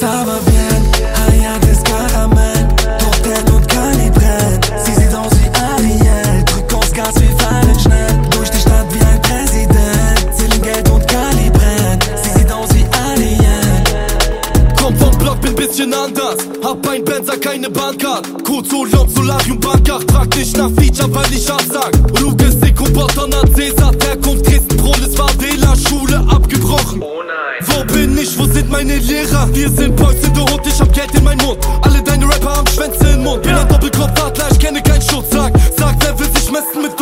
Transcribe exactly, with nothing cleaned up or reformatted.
ça va bien, rien d'escaramel, Torten und Kalibren. Sie sieht aus wie Ariel, drück aufs Gas, wir fahren schnell durch die Stadt wie ein Präsident. Zählen Geld und Kalibren, sie sieht aus wie Ariel. Komm vom Block, bin bisschen anders, hab ein Benzer, keine Bahncard. Kurz Solion, Solarium, Bankart, frag nicht nach Feature, weil ich absag. Logistik und Bottonat, Cäsar, Herkunft, Dresden, Prolis, Vadela, Schule abgebrochen. Oh nein. Wo bin ich, wo sind meine Lehrer? Wir sind Boys in der Hut, ich hab Geld in meinen Mund. Alle deine Rapper haben Schwänze im Mund. Bin ein Doppelkopfadler, ich kenne keinen Schutz. Sag, sag, wer will sich messen mit